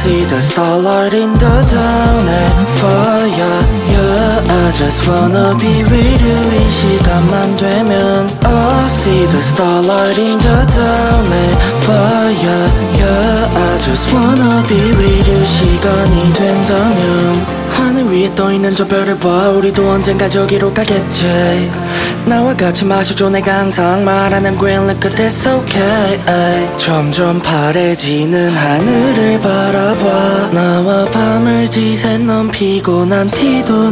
see the starlight in the dawn for ya, yeah. I just wanna be with you 이 시간만 되면 I see the starlight in the dawn for ya, yeah. I just wanna be with you 시간이 된다면 하늘 위에 떠있는 저 별을 봐 우리도 언젠가 저기로 가겠지 나와 같이 마셔줘 내가 항상 말하는 green liquor that's okay ay. 점점 파래지는 하늘을 바라봐 나와 밤을 지새 넌 피곤한 티도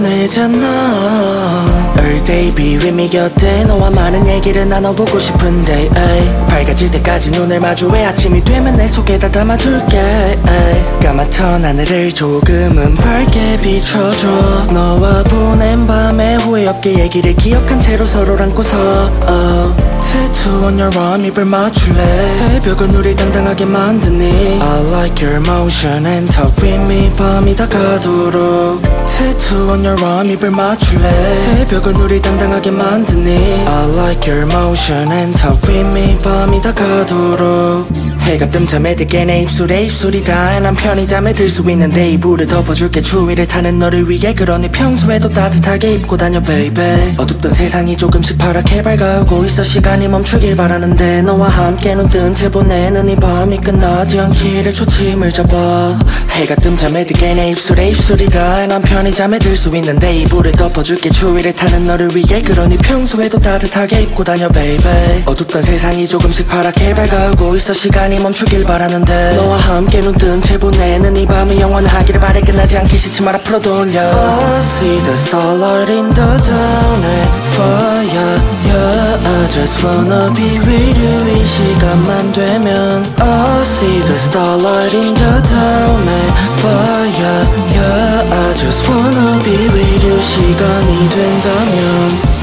내잖아 All day be with me 곁에 너와 많은 얘기를 나눠보고 싶은데 ay. 밝아질 때까지 눈을 마주해 아침이 되면 내 속에다 담아둘게 ay. 까맣던 하늘을 조금은 밝게 비춰줘 너와 보낸 밤에 후회 없게 얘기를 기억한 채로 서로를 안고서 Tattoo on your arm 입을 맞출래 새벽은 우릴 당당하게 만드니 I like your motion and talk with me 밤이 다 가도록 Tattoo on your arm 입을 맞출래 새벽은 우릴 당당하게 만드니 I like your motion and talk with me 밤이 다 가도록 해가 뜸 잠에 들게 내 입술에 입술이 닿아 난 편히 잠에 들 수 있는데 이불을 덮어줄게 추위를 타는 너를 위해 그러니 평소에도 따뜻하게 입고 다녀 baby 어둡던 세상이 조금씩 파랗게 밝아오고 있어 시간이 멈추길 바라는데 너와 함께 눈 뜬 채 보내는 이 밤이 끝나지 않기를 초침을 잡아 해가 뜸 잠에 들게 내 입술에 입술이 닿아 난 편히 잠에 들 수 있는데 이불을 덮어줄게 추위를 타는 너를 위해 그러니 평소에도 따뜻하게 입고 다녀 baby 어둡던 세상이 조금씩 파랗게 밝아오고 있어 시간이 멈추길 바라는데 너와 함께 눈 뜬 채 보내는 이 밤이 영원하기를 바래 끝나지 않기 싫지만 앞으로 돌려 I see the starlight in the dawn for ya, yeah. I just wanna be with you 이 시간만 되면 I see the starlight in the dawn for ya, yeah. I just wanna be with you 시간이 된다면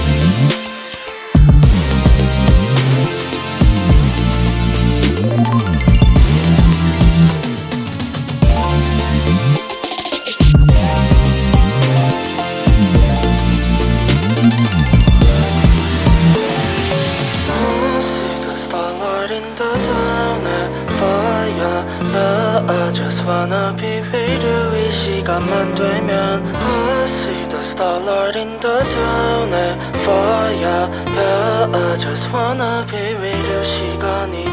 I just wanna be with you 이 시간만 되면 I see the starlight in the dawn for ya, yeah. I just wanna be with you 시간이